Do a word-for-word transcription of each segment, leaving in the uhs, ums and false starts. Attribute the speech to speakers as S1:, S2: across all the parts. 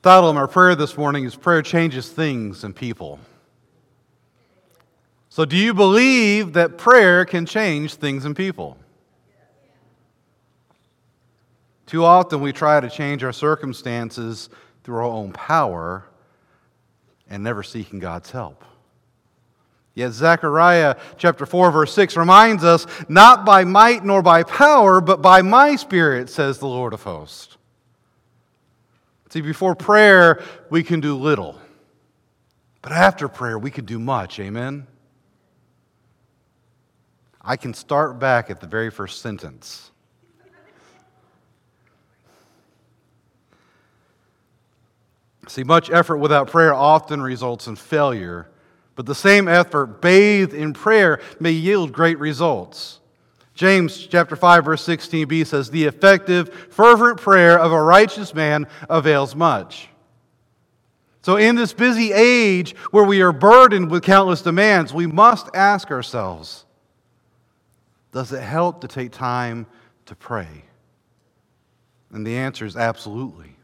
S1: The title of our prayer this morning is Prayer Changes Things and People. So do you believe that prayer can change things and people? Too often we try to change our circumstances through our own power and never seeking God's help. Yet Zechariah chapter four verse six reminds us, not by might nor by power, but by my Spirit, says the Lord of hosts. See, before prayer, we can do little. But after prayer, we can do much. Amen? I can start back at the very first sentence. See, much effort without prayer often results in failure, but the same effort bathed in prayer may yield great results. James chapter five verse sixteen b says, "The effective, fervent prayer of a righteous man avails much." So in this busy age where we are burdened with countless demands, we must ask ourselves, does it help to take time to pray? And the answer is absolutely.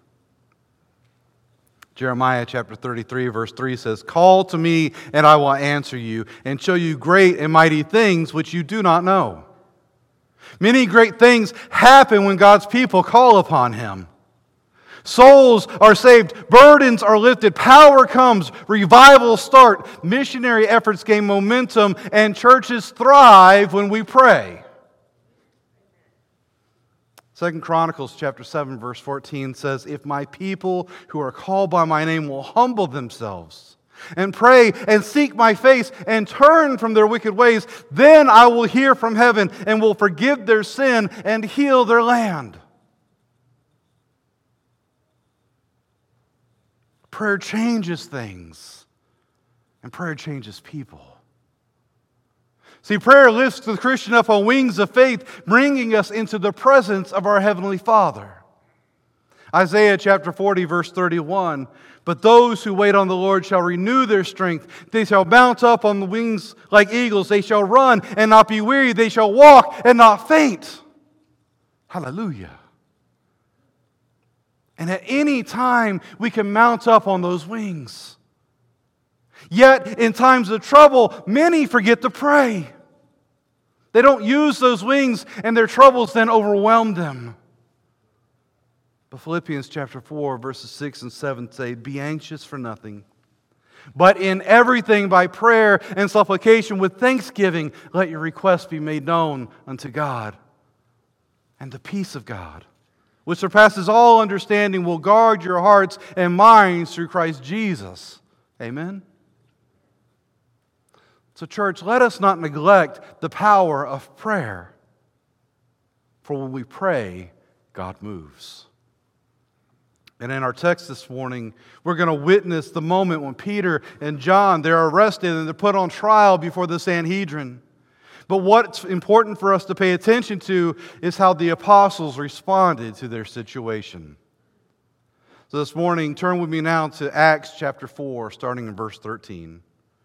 S1: Jeremiah chapter thirty-three verse three says, "Call to me and I will answer you and show you great and mighty things which you do not know." Many great things happen when God's people call upon Him. Souls are saved, burdens are lifted, power comes, revivals start, missionary efforts gain momentum, and churches thrive when we pray. Second Chronicles chapter seven verse fourteen says, "If my people who are called by my name will humble themselves and pray and seek my face and turn from their wicked ways, then I will hear from heaven and will forgive their sin and heal their land." Prayer changes things, and prayer changes people. See, prayer lifts the Christian up on wings of faith, bringing us into the presence of our Heavenly Father. Isaiah chapter forty verse thirty-one, "But those who wait on the Lord shall renew their strength. They shall mount up on the wings like eagles. They shall run and not be weary. They shall walk and not faint." Hallelujah. And at any time, we can mount up on those wings. Yet, in times of trouble, many forget to pray. They don't use those wings, and their troubles then overwhelm them. But Philippians chapter four, verses six and seven say, "Be anxious for nothing, but in everything by prayer and supplication with thanksgiving, let your requests be made known unto God. And the peace of God, which surpasses all understanding, will guard your hearts and minds through Christ Jesus." Amen? So, church, let us not neglect the power of prayer. For when we pray, God moves. And in our text this morning, we're going to witness the moment when Peter and John, they're arrested and they're put on trial before the Sanhedrin. But what's important for us to pay attention to is how the apostles responded to their situation. So this morning, turn with me now to Acts chapter four, starting in verse thirteen.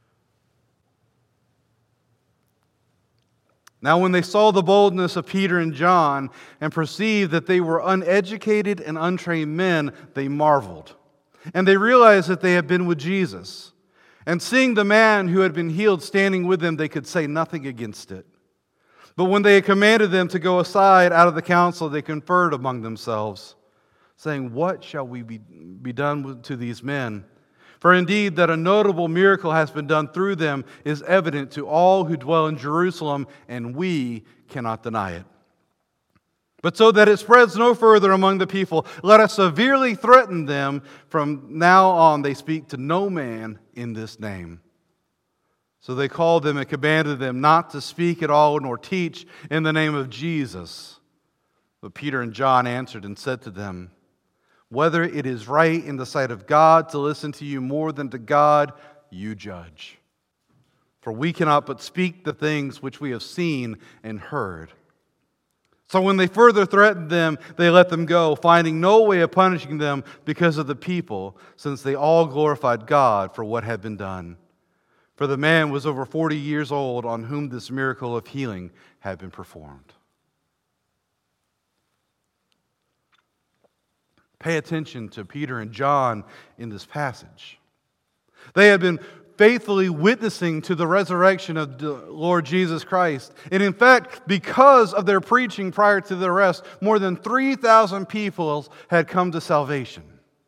S1: "Now when they saw the boldness of Peter and John and perceived that they were uneducated and untrained men, they marveled. And they realized that they had been with Jesus. And seeing the man who had been healed standing with them, they could say nothing against it. But when they had commanded them to go aside out of the council, they conferred among themselves, saying, 'What shall we be, be done to these men? For indeed that a notable miracle has been done through them is evident to all who dwell in Jerusalem, and we cannot deny it. But so that it spreads no further among the people, let us severely threaten them. From now on they speak to no man in this name.' So they called them and commanded them not to speak at all nor teach in the name of Jesus. But Peter and John answered and said to them, 'Whether it is right in the sight of God to listen to you more than to God, you judge. For we cannot but speak the things which we have seen and heard.' So when they further threatened them, they let them go, finding no way of punishing them because of the people, since they all glorified God for what had been done. For the man was over forty years old on whom this miracle of healing had been performed." Pay attention to Peter and John in this passage. They had been faithfully witnessing to the resurrection of the Lord Jesus Christ. And in fact, because of their preaching prior to their arrest, more than three thousand people had come to salvation.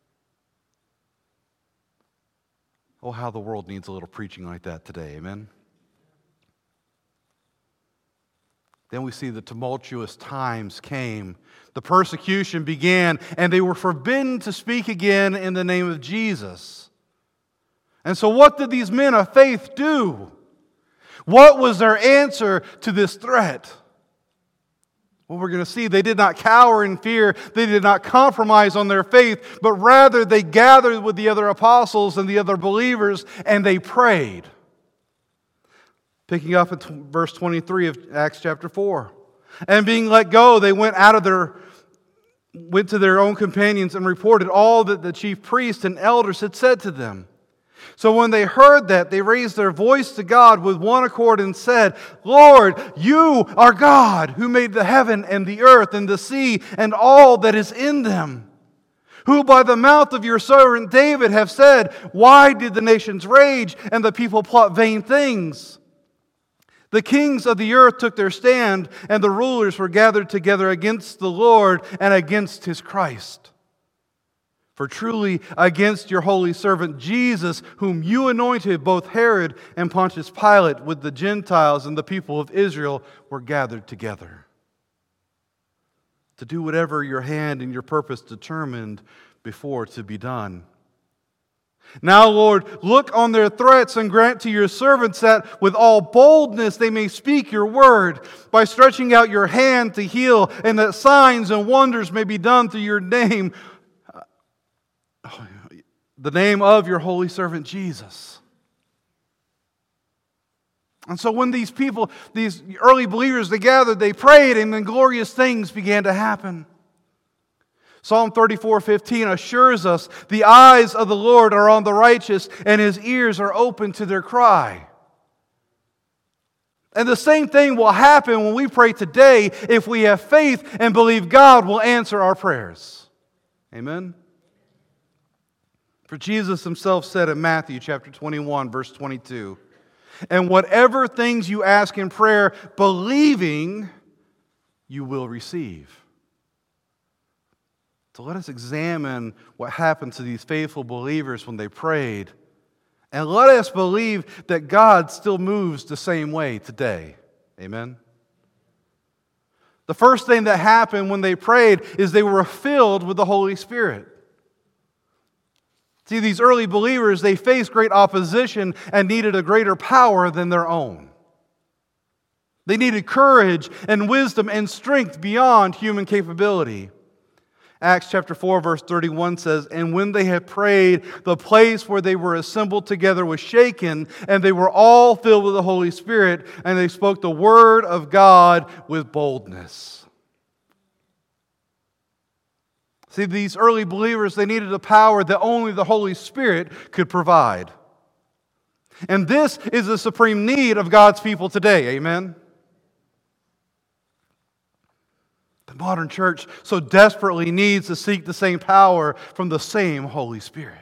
S1: Oh, how the world needs a little preaching like that today, amen? Then we see the tumultuous times came. The persecution began, and they were forbidden to speak again in the name of Jesus. And so what did these men of faith do? What was their answer to this threat? Well, we're going to see they did not cower in fear. They did not compromise on their faith, but rather they gathered with the other apostles and the other believers, and they prayed. Picking up at verse twenty-three of Acts chapter four. And being let go, they went out of their, went to their own companions and reported all that the chief priests and elders had said to them. So when they heard that, they raised their voice to God with one accord and said, Lord, you are God who made the heaven and the earth and the sea and all that is in them, who by the mouth of your servant David have said, why did the nations rage and the people plot vain things? The kings of the earth took their stand, and the rulers were gathered together against the Lord and against His Christ. For truly against your holy servant Jesus, whom you anointed, both Herod and Pontius Pilate with the Gentiles and the people of Israel were gathered together, to do whatever your hand and your purpose determined before to be done. Now, Lord, look on their threats and grant to your servants that with all boldness they may speak your word by stretching out your hand to heal, and that signs and wonders may be done through your name, the name of your holy servant Jesus. And so when these people, these early believers, they gathered, they prayed, and then glorious things began to happen. Psalm thirty-four fifteen assures us, the eyes of the Lord are on the righteous, and His ears are open to their cry. And the same thing will happen when we pray today if we have faith and believe God will answer our prayers. Amen? For Jesus Himself said in Matthew chapter twenty-one, verse twenty-two, and whatever things you ask in prayer, believing, you will receive. So let us examine what happened to these faithful believers when they prayed. And let us believe that God still moves the same way today. Amen? The first thing that happened when they prayed is they were filled with the Holy Spirit. See, these early believers, they faced great opposition and needed a greater power than their own. They needed courage and wisdom and strength beyond human capability. Acts chapter four, verse thirty-one says, and when they had prayed, the place where they were assembled together was shaken, and they were all filled with the Holy Spirit, and they spoke the word of God with boldness. See, these early believers, they needed a power that only the Holy Spirit could provide. And this is the supreme need of God's people today. Amen? The modern church so desperately needs to seek the same power from the same Holy Spirit.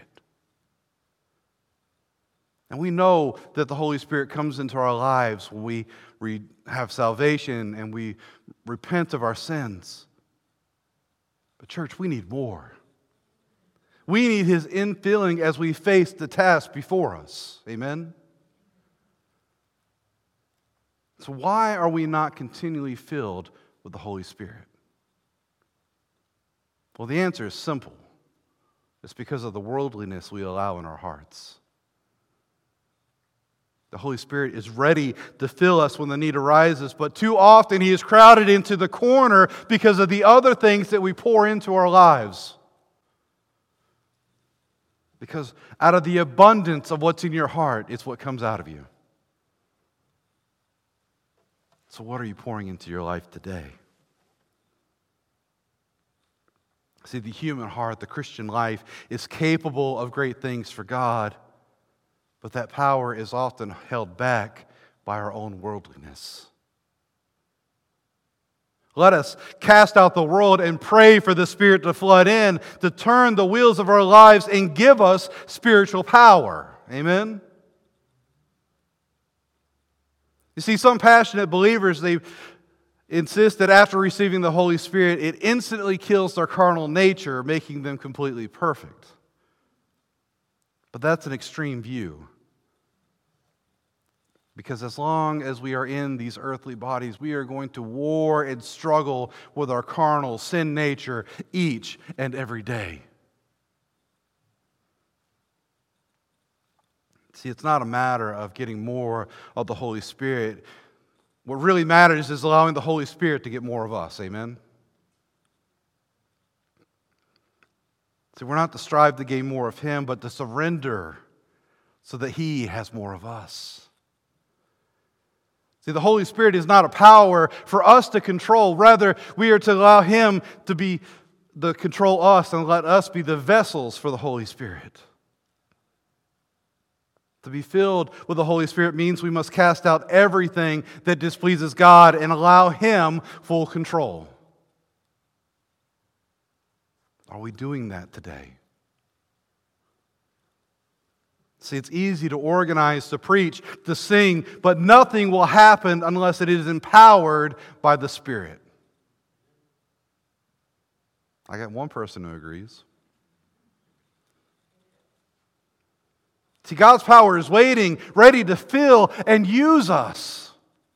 S1: And we know that the Holy Spirit comes into our lives when we re- have salvation and we repent of our sins. But church, we need more. We need His infilling as we face the task before us. Amen? So why are we not continually filled with the Holy Spirit? Well, the answer is simple. It's because of the worldliness we allow in our hearts. The Holy Spirit is ready to fill us when the need arises, but too often He is crowded into the corner because of the other things that we pour into our lives. Because out of the abundance of what's in your heart, it's what comes out of you. So what are you pouring into your life today? See, the human heart, the Christian life, is capable of great things for God, but that power is often held back by our own worldliness. Let us cast out the world and pray for the Spirit to flood in, to turn the wheels of our lives and give us spiritual power. Amen? You see, some passionate believers, they insist that after receiving the Holy Spirit, it instantly kills their carnal nature, making them completely perfect. But that's an extreme view. Because as long as we are in these earthly bodies, we are going to war and struggle with our carnal sin nature each and every day. See, it's not a matter of getting more of the Holy Spirit. What really matters is allowing the Holy Spirit to get more of us. Amen? See, we're not to strive to gain more of Him, but to surrender so that He has more of us. See, the Holy Spirit is not a power for us to control. Rather, we are to allow Him to be the control us and let us be the vessels for the Holy Spirit. To be filled with the Holy Spirit means we must cast out everything that displeases God and allow Him full control. Are we doing that today? See, it's easy to organize, to preach, to sing, but nothing will happen unless it is empowered by the Spirit. I got one person who agrees. See, God's power is waiting, ready to fill and use us.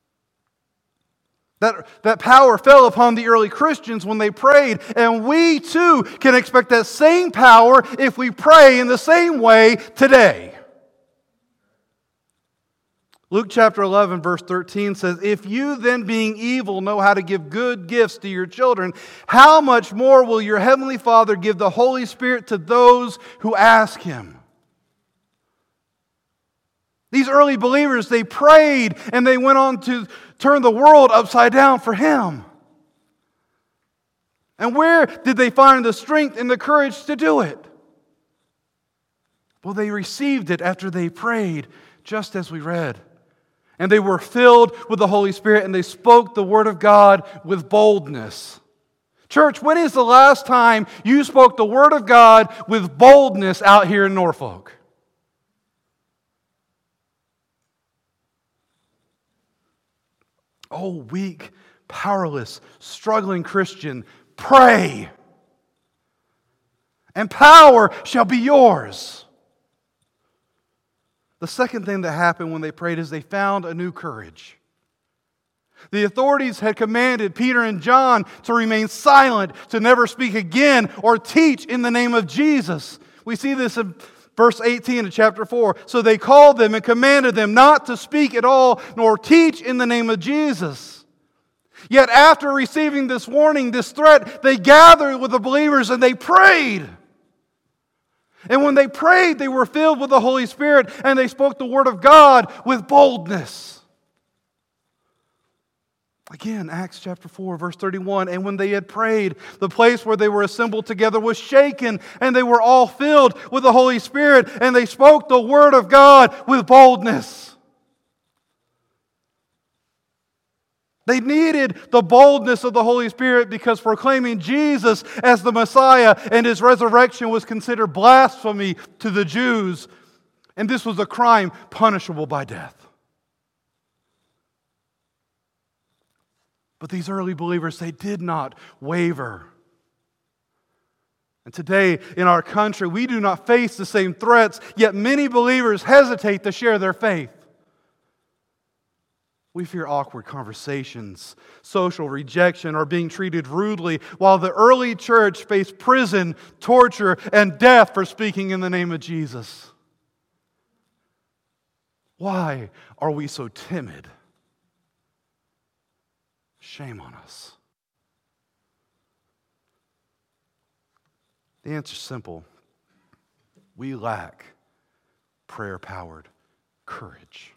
S1: That, that power fell upon the early Christians when they prayed, and we too can expect that same power if we pray in the same way today. Luke chapter eleven, verse thirteen says, "If you then, being evil, know how to give good gifts to your children, how much more will your heavenly Father give the Holy Spirit to those who ask Him?" These early believers, they prayed and they went on to turn the world upside down for Him. And where did they find the strength and the courage to do it? Well, they received it after they prayed, just as we read. And they were filled with the Holy Spirit, and they spoke the Word of God with boldness. Church, when is the last time you spoke the Word of God with boldness out here in Norfolk? Oh, weak, powerless, struggling Christian, pray, and power shall be yours. The second thing that happened when they prayed is they found a new courage. The authorities had commanded Peter and John to remain silent, to never speak again or teach in the name of Jesus. We see this in verse eighteen of chapter four. So they called them and commanded them not to speak at all, nor teach in the name of Jesus. Yet after receiving this warning, this threat, they gathered with the believers and they prayed. And when they prayed, they were filled with the Holy Spirit and they spoke the Word of God with boldness. Again, Acts chapter four, verse thirty-one, "And when they had prayed, the place where they were assembled together was shaken, and they were all filled with the Holy Spirit, and they spoke the Word of God with boldness." They needed the boldness of the Holy Spirit because proclaiming Jesus as the Messiah and His resurrection was considered blasphemy to the Jews, and this was a crime punishable by death. But these early believers, they did not waver. And today in our country, we do not face the same threats, yet many believers hesitate to share their faith. We fear awkward conversations, social rejection, or being treated rudely, while the early church faced prison, torture, and death for speaking in the name of Jesus. Why are we so timid? Shame on us. The answer is simple. We lack prayer-powered courage.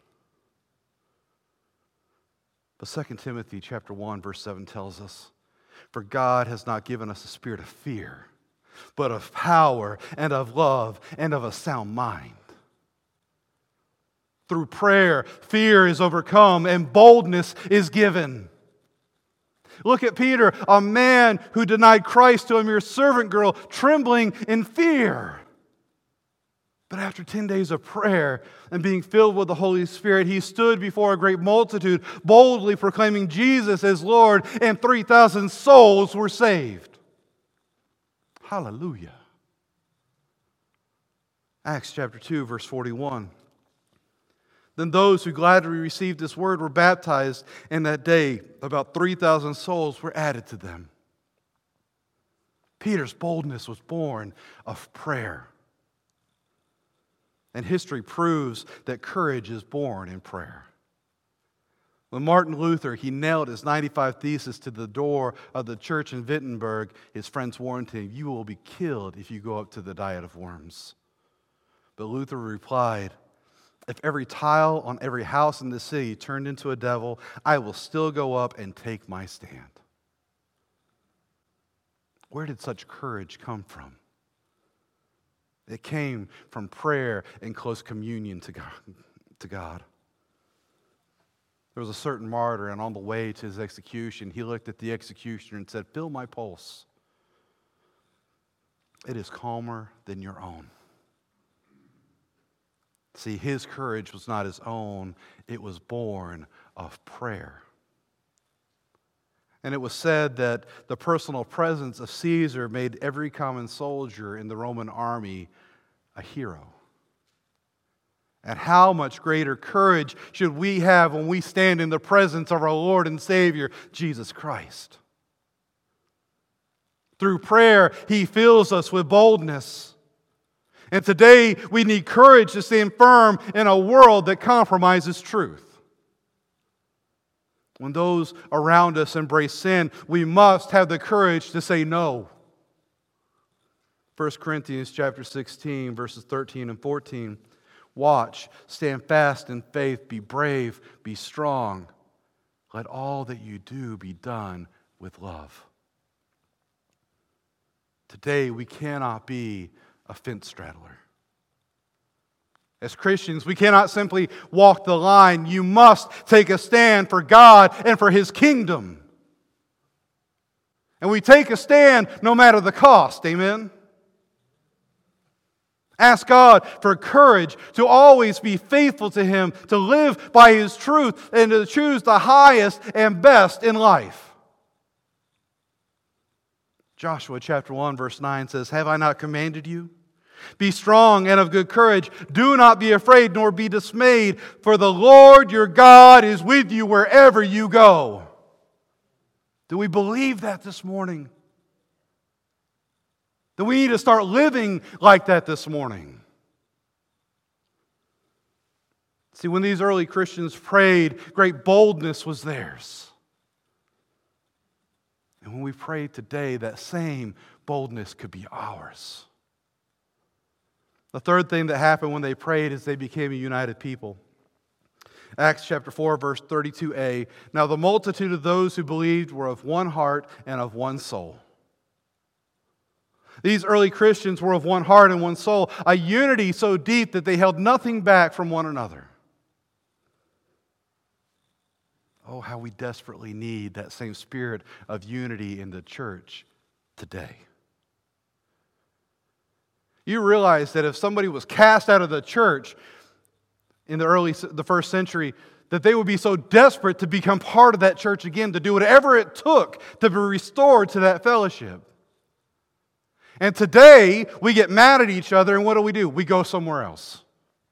S1: But Second Timothy chapter one, verse seven tells us, "For God has not given us a spirit of fear, but of power and of love and of a sound mind." Through prayer, fear is overcome and boldness is given. Look at Peter, a man who denied Christ to a mere servant girl, trembling in fear. But after ten days of prayer and being filled with the Holy Spirit, he stood before a great multitude, boldly proclaiming Jesus as Lord, and three thousand souls were saved. Hallelujah. Acts chapter two, verse forty-one. Then those who gladly received this word were baptized, and that day about three thousand souls were added to them. Peter's boldness was born of prayer. And history proves that courage is born in prayer. When Martin Luther, he nailed his ninety-five Theses to the door of the church in Wittenberg, his friends warned him, "You will be killed if you go up to the diet of worms." But Luther replied, "If every tile on every house in the city turned into a devil, I will still go up and take my stand." Where did such courage come from? It came from prayer and close communion to God. To God. There was a certain martyr, and on the way to his execution, he looked at the executioner and said, "Feel my pulse. It is calmer than your own." See, his courage was not his own. It was born of prayer. And it was said that the personal presence of Caesar made every common soldier in the Roman army a hero. And how much greater courage should we have when we stand in the presence of our Lord and Savior, Jesus Christ? Through prayer, He fills us with boldness. And today, we need courage to stand firm in a world that compromises truth. When those around us embrace sin, we must have the courage to say no. First Corinthians chapter sixteen, verses thirteen and fourteen. Watch, stand fast in faith, be brave, be strong. Let all that you do be done with love. Today, we cannot be a fence straddler. As Christians, we cannot simply walk the line. You must take a stand for God and for His kingdom. And we take a stand no matter the cost. Amen? Ask God for courage to always be faithful to Him, to live by His truth, and to choose the highest and best in life. Joshua chapter one, verse nine says, "Have I not commanded you? Be strong and of good courage. Do not be afraid nor be dismayed, for the Lord your God is with you wherever you go." Do we believe that this morning? Do we need to start living like that this morning? See, when these early Christians prayed, great boldness was theirs. And when we pray today, that same boldness could be ours. The third thing that happened when they prayed is they became a united people. Acts chapter four, verse thirty-two a. Now the multitude of those who believed were of one heart and of one soul. These early Christians were of one heart and one soul, a unity so deep that they held nothing back from one another. Oh, how we desperately need that same spirit of unity in the church today. You realize that if somebody was cast out of the church in the early, the first century, that they would be so desperate to become part of that church again, to do whatever it took to be restored to that fellowship. And today, we get mad at each other, and what do we do? We go somewhere else.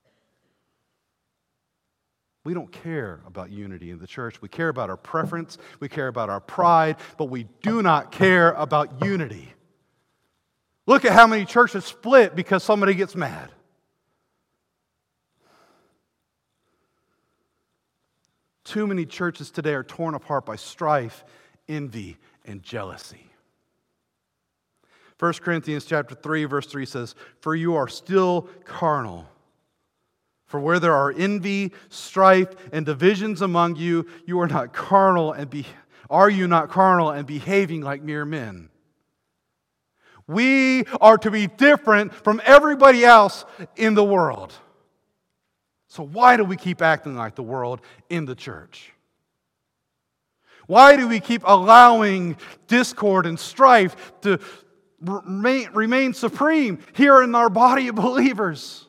S1: We don't care about unity in the church. We care about our preference. We care about our pride, but we do not care about unity. Look at how many churches split because somebody gets mad. Too many churches today are torn apart by strife, envy, and jealousy. First Corinthians chapter three, verse three says, "For you are still carnal. For where there are envy, strife, and divisions among you, you are not carnal and be are you not carnal and behaving like mere men?" We are to be different from everybody else in the world. So why do we keep acting like the world in the church? Why do we keep allowing discord and strife to remain, remain supreme here in our body of believers?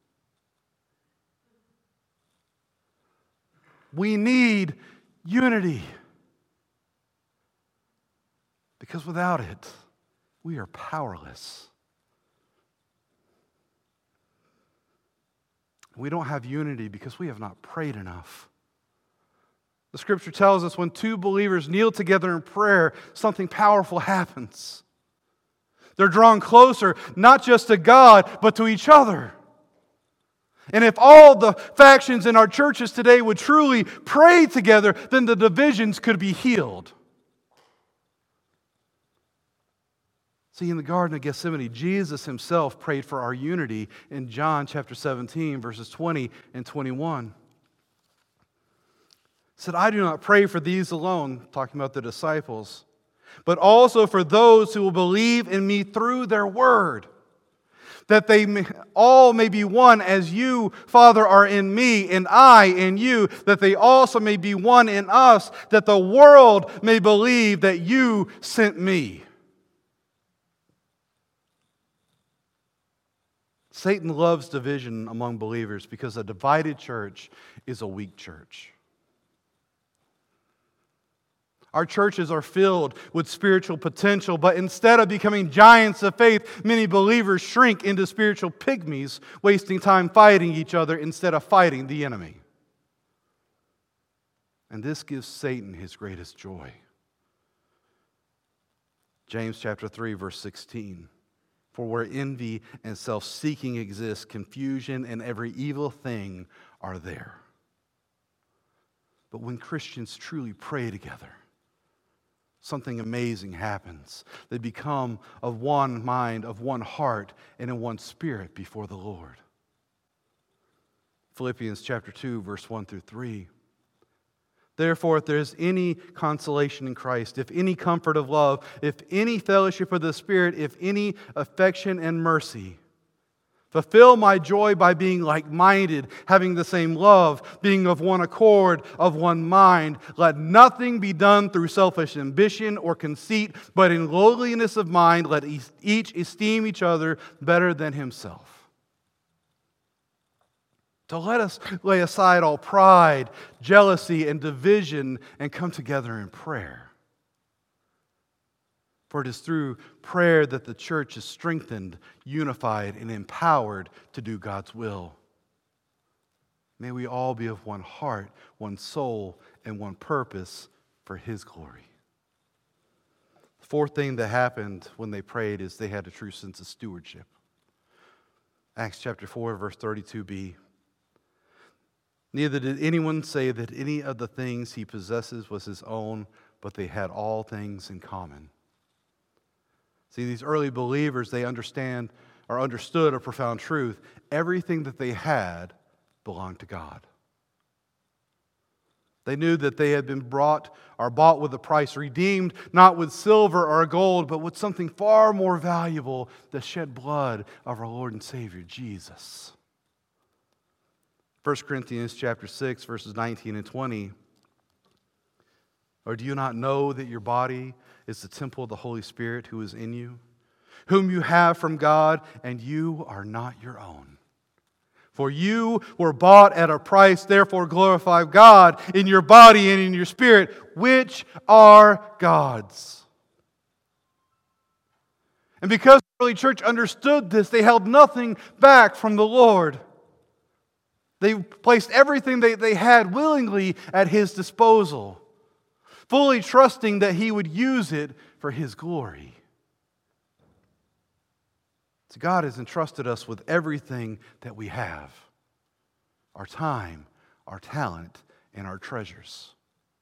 S1: We need unity. Because without it, we are powerless. We don't have unity because we have not prayed enough. The Scripture tells us when two believers kneel together in prayer, something powerful happens. They're drawn closer, not just to God, but to each other. And if all the factions in our churches today would truly pray together, then the divisions could be healed. See, in the Garden of Gethsemane, Jesus himself prayed for our unity in John chapter seventeen, verses twenty and twenty-one. He said, I do not pray for these alone, talking about the disciples, but also for those who will believe in me through their word, that they may, all may be one as you, Father, are in me, and I in you, that they also may be one in us, that the world may believe that you sent me. Satan loves division among believers because a divided church is a weak church. Our churches are filled with spiritual potential, but instead of becoming giants of faith, many believers shrink into spiritual pygmies, wasting time fighting each other instead of fighting the enemy. And this gives Satan his greatest joy. James chapter three, verse sixteen. For where envy and self-seeking exist, confusion and every evil thing are there. But when Christians truly pray together, something amazing happens. They become of one mind, of one heart, and in one spirit before the Lord. Philippians chapter two, verse one through three. Therefore, if there is any consolation in Christ, if any comfort of love, if any fellowship of the Spirit, if any affection and mercy, fulfill my joy by being like-minded, having the same love, being of one accord, of one mind. Let nothing be done through selfish ambition or conceit, but in lowliness of mind let each esteem each other better than himself. So let us lay aside all pride, jealousy, and division and come together in prayer. For it is through prayer that the church is strengthened, unified, and empowered to do God's will. May we all be of one heart, one soul, and one purpose for His glory. The fourth thing that happened when they prayed is they had a true sense of stewardship. Acts chapter four, verse thirty-two b. Neither did anyone say that any of the things he possesses was his own, but they had all things in common. See, these early believers, they understand or understood a profound truth. Everything that they had belonged to God. They knew that they had been brought or bought with a price, redeemed not with silver or gold, but with something far more valuable, the shed blood of our Lord and Savior, Jesus. First Corinthians chapter six, verses nineteen and twenty. Or do you not know that your body is the temple of the Holy Spirit who is in you, whom you have from God, and you are not your own? For you were bought at a price, therefore glorify God in your body and in your spirit, which are God's. And because the early church understood this, they held nothing back from the Lord. They placed everything they, they had willingly at His disposal, fully trusting that He would use it for His glory. So God has entrusted us with everything that we have: our time, our talent, and our treasures.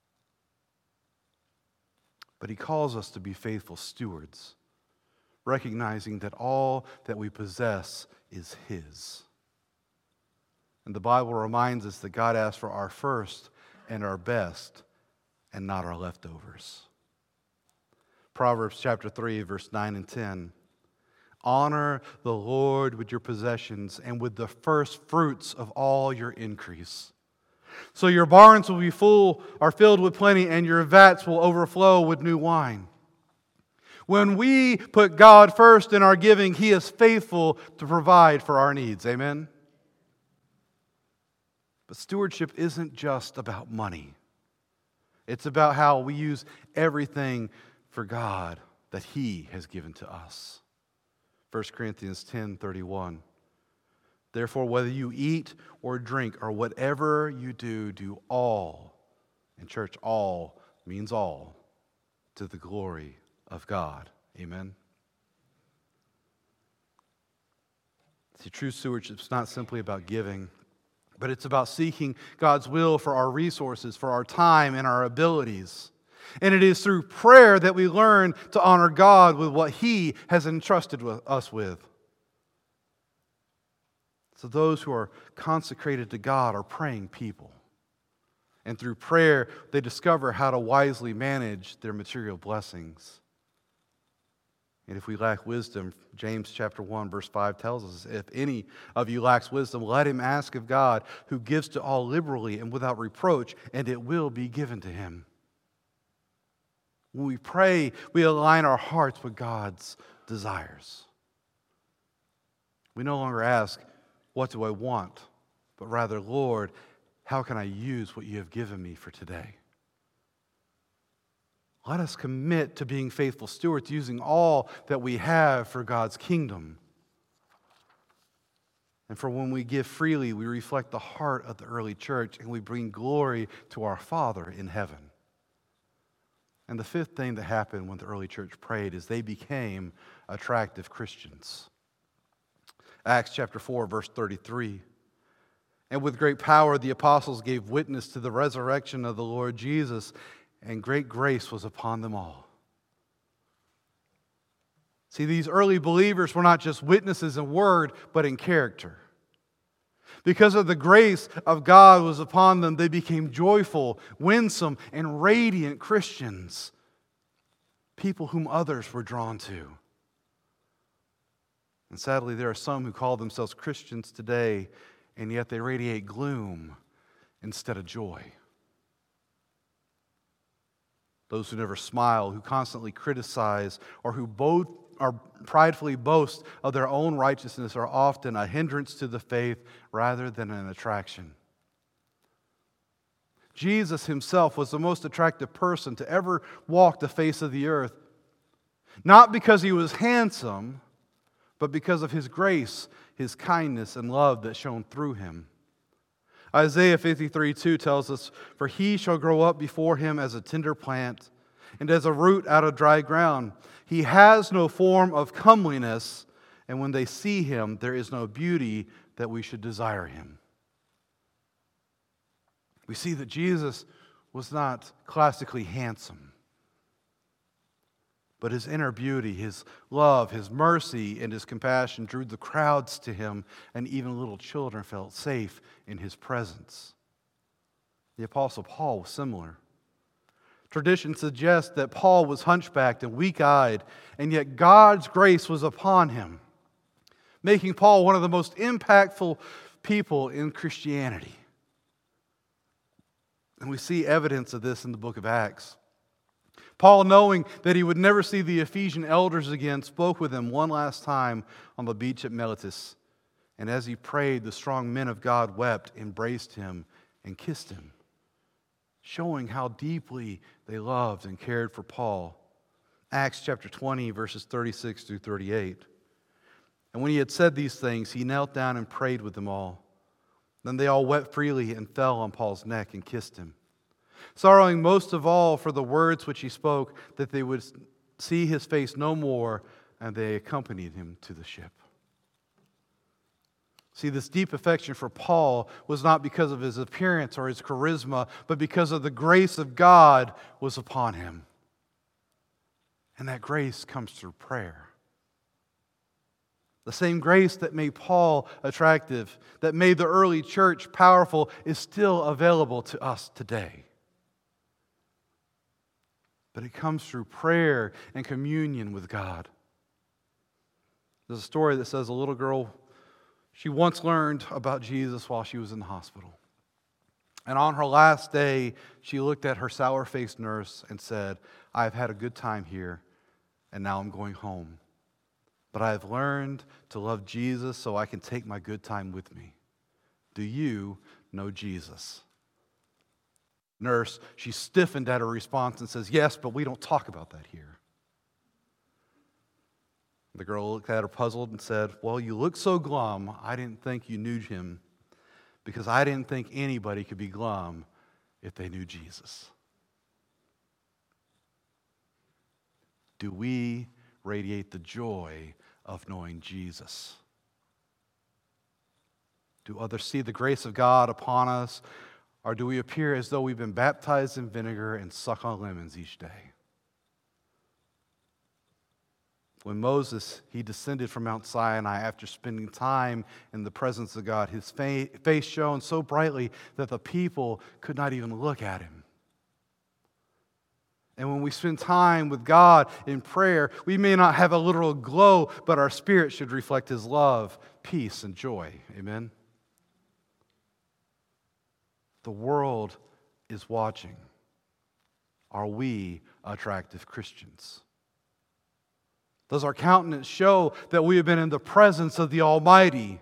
S1: But He calls us to be faithful stewards, recognizing that all that we possess is His. And the Bible reminds us that God asks for our first and our best and not our leftovers. Proverbs chapter three, verse nine and ten. Honor the Lord with your possessions and with the first fruits of all your increase. So your barns will be full, are filled with plenty, and your vats will overflow with new wine. When we put God first in our giving, He is faithful to provide for our needs. Amen? But stewardship isn't just about money. It's about how we use everything for God that He has given to us. First Corinthians ten thirty-one. Therefore, whether you eat or drink or whatever you do, do all, and church, all means all, to the glory of God. Amen? See, true stewardship is not simply about giving, but it's about seeking God's will for our resources, for our time and our abilities. And it is through prayer that we learn to honor God with what He has entrusted us with. So those who are consecrated to God are praying people. And through prayer, they discover how to wisely manage their material blessings. And if we lack wisdom, James chapter one, verse five tells us, if any of you lacks wisdom, let him ask of God, who gives to all liberally and without reproach, and it will be given to him. When we pray, we align our hearts with God's desires. We no longer ask, what do I want? But rather, Lord, how can I use what you have given me for today? Let us commit to being faithful stewards, using all that we have for God's kingdom. And for when we give freely, we reflect the heart of the early church and we bring glory to our Father in heaven. And the fifth thing that happened when the early church prayed is they became attractive Christians. Acts chapter four, verse thirty-three. And with great power the apostles gave witness to the resurrection of the Lord Jesus, and great grace was upon them all. See, these early believers were not just witnesses in word, but in character. Because of the grace of God was upon them, they became joyful, winsome, and radiant Christians. People whom others were drawn to. And sadly, there are some who call themselves Christians today, and yet they radiate gloom instead of joy. Those who never smile, who constantly criticize, or who both are pridefully boast of their own righteousness are often a hindrance to the faith rather than an attraction. Jesus himself was the most attractive person to ever walk the face of the earth, not because he was handsome, but because of his grace, his kindness, and love that shone through him. Isaiah fifty-three two tells us, "For he shall grow up before him as a tender plant, and as a root out of dry ground. He has no form of comeliness, and when they see him, there is no beauty that we should desire him." We see that Jesus was not classically handsome, but his inner beauty, his love, his mercy, and his compassion drew the crowds to him, and even little children felt safe in his presence. The Apostle Paul was similar. Tradition suggests that Paul was hunchbacked and weak-eyed, and yet God's grace was upon him, making Paul one of the most impactful people in Christianity. And we see evidence of this in the book of Acts. Paul, knowing that he would never see the Ephesian elders again, spoke with them one last time on the beach at Miletus. And as he prayed, the strong men of God wept, embraced him, and kissed him, showing how deeply they loved and cared for Paul. Acts chapter twenty, verses thirty-six through thirty-eight. And when he had said these things, he knelt down and prayed with them all. Then they all wept freely and fell on Paul's neck and kissed him, sorrowing most of all for the words which he spoke, that they would see his face no more, and they accompanied him to the ship. See, this deep affection for Paul was not because of his appearance or his charisma, but because of the grace of God was upon him. And that grace comes through prayer. The same grace that made Paul attractive, that made the early church powerful, is still available to us today. But it comes through prayer and communion with God. There's a story that says a little girl, she once learned about Jesus while she was in the hospital. And on her last day, she looked at her sour-faced nurse and said, "I've had a good time here, and now I'm going home. But I have learned to love Jesus so I can take my good time with me. Do you know Jesus?" Nurse, she stiffened at her response and says, "Yes, but we don't talk about that here." The girl looked at her puzzled and said, "Well, you look so glum, I didn't think you knew him, because I didn't think anybody could be glum if they knew Jesus." Do we radiate the joy of knowing Jesus? Do others see the grace of God upon us, or do we appear as though we've been baptized in vinegar and suck on lemons each day? When Moses, he descended from Mount Sinai after spending time in the presence of God, his fa- face shone so brightly that the people could not even look at him. And when we spend time with God in prayer, we may not have a literal glow, but our spirit should reflect his love, peace, and joy. Amen? The world is watching. Are we attractive Christians? Does our countenance show that we have been in the presence of the Almighty?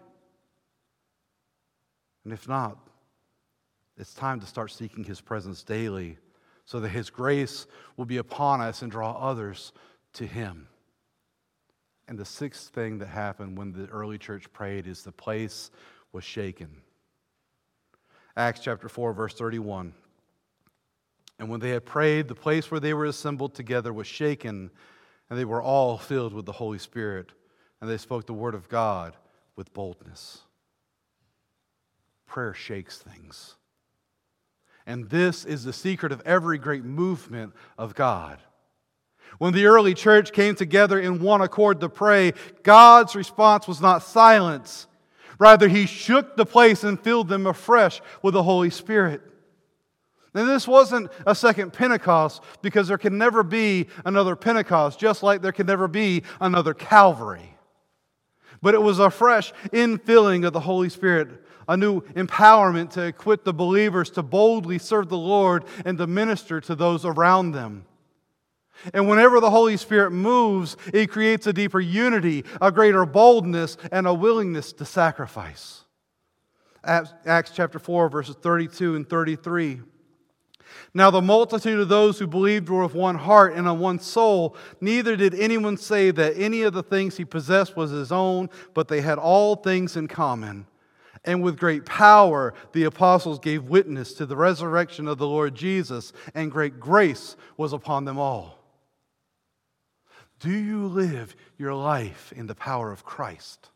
S1: And if not, it's time to start seeking his presence daily so that his grace will be upon us and draw others to him. And the sixth thing that happened when the early church prayed is the place was shaken. Acts chapter four, verse thirty-one. "And when they had prayed, the place where they were assembled together was shaken, and they were all filled with the Holy Spirit, and they spoke the word of God with boldness." Prayer shakes things. And this is the secret of every great movement of God. When the early church came together in one accord to pray, God's response was not silence. Rather, he shook the place and filled them afresh with the Holy Spirit. And this wasn't a second Pentecost, because there can never be another Pentecost, just like there can never be another Calvary. But it was a fresh infilling of the Holy Spirit, a new empowerment to equip the believers to boldly serve the Lord and to minister to those around them. And whenever the Holy Spirit moves, it creates a deeper unity, a greater boldness, and a willingness to sacrifice. Acts chapter four, verses thirty-two and thirty-three. "Now the multitude of those who believed were of one heart and of one soul. Neither did anyone say that any of the things he possessed was his own, but they had all things in common. And with great power the apostles gave witness to the resurrection of the Lord Jesus, and great grace was upon them all." Do you live your life in the power of Christ?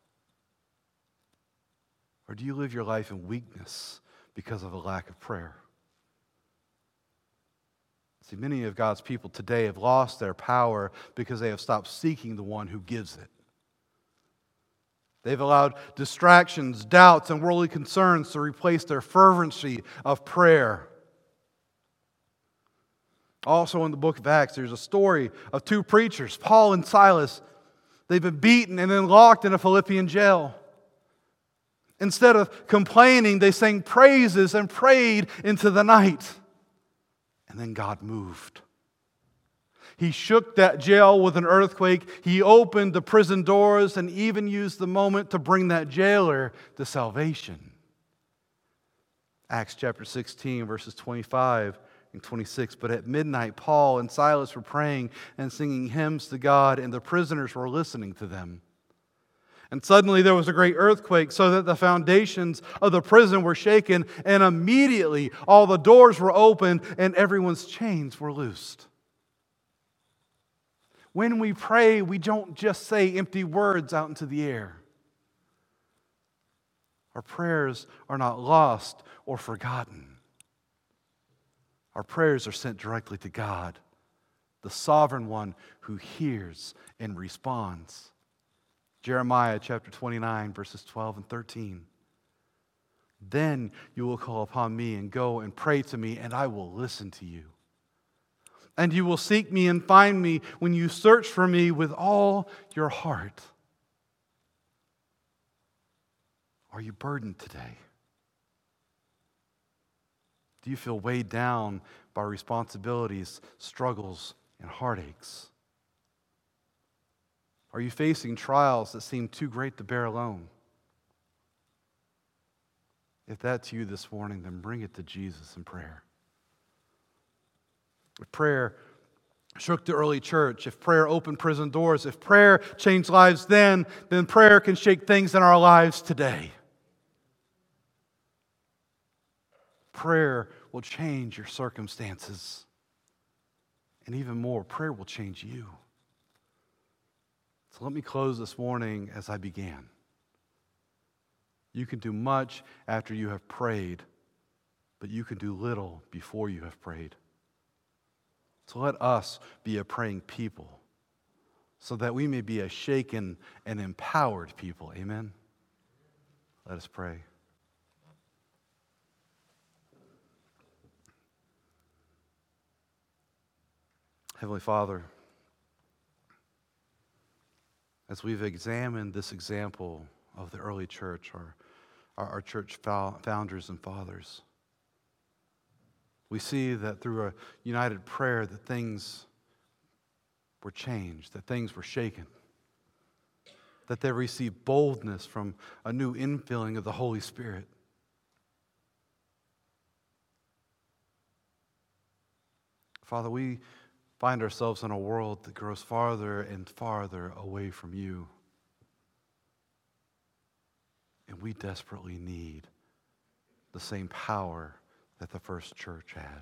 S1: Or do you live your life in weakness because of a lack of prayer? See, many of God's people today have lost their power because they have stopped seeking the one who gives it. They've allowed distractions, doubts, and worldly concerns to replace their fervency of prayer. Also in the book of Acts, there's a story of two preachers, Paul and Silas. They've been beaten and then locked in a Philippian jail. Instead of complaining, they sang praises and prayed into the night. And then God moved. He shook that jail with an earthquake. He opened the prison doors and even used the moment to bring that jailer to salvation. Acts chapter sixteen, verses twenty-five and twenty-six. "But at midnight, Paul and Silas were praying and singing hymns to God, and the prisoners were listening to them. And suddenly there was a great earthquake, so that the foundations of the prison were shaken, and immediately all the doors were opened and everyone's chains were loosed." When we pray, we don't just say empty words out into the air. Our prayers are not lost or forgotten. Our prayers are sent directly to God, the sovereign one who hears and responds. Jeremiah chapter twenty-nine, verses twelve and thirteen. "Then you will call upon me and go and pray to me, and I will listen to you. And you will seek me and find me when you search for me with all your heart." Are you burdened today? Do you feel weighed down by responsibilities, struggles, and heartaches? Are you facing trials that seem too great to bear alone? If that's you this morning, then bring it to Jesus in prayer. If prayer shook the early church, if prayer opened prison doors, if prayer changed lives then, then prayer can shake things in our lives today. Prayer will change your circumstances. And even more, prayer will change you. So let me close this morning as I began. You can do much after you have prayed, but you can do little before you have prayed. So let us be a praying people so that we may be a shaken and empowered people. Amen? Let us pray. Heavenly Father, as we've examined this example of the early church, our, our, our church founders and fathers, we see that through a united prayer that things were changed, that things were shaken, that they received boldness from a new infilling of the Holy Spirit. Father, we find ourselves in a world that grows farther and farther away from you. And we desperately need the same power that the first church had.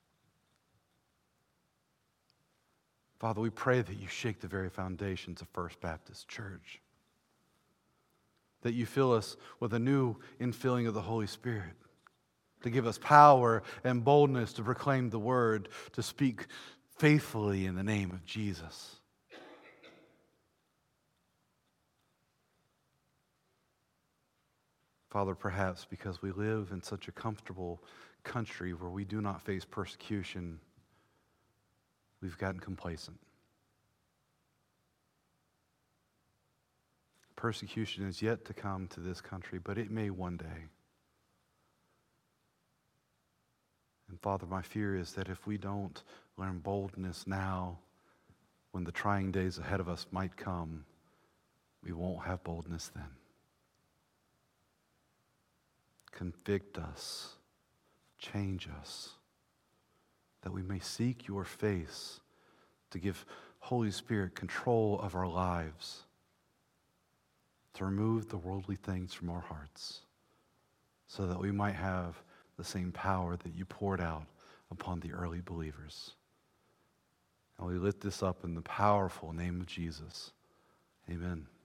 S1: Father, we pray that you shake the very foundations of First Baptist Church, that you fill us with a new infilling of the Holy Spirit, to give us power and boldness to proclaim the word, to speak faithfully in the name of Jesus. Father, perhaps because we live in such a comfortable country where we do not face persecution, we've gotten complacent. Persecution is yet to come to this country, but it may one day. And Father, my fear is that if we don't learn boldness now, when the trying days ahead of us might come, we won't have boldness then. Convict us, change us, that we may seek your face to give Holy Spirit control of our lives, to remove the worldly things from our hearts, so that we might have the same power that you poured out upon the early believers. And we lift this up in the powerful name of Jesus. Amen.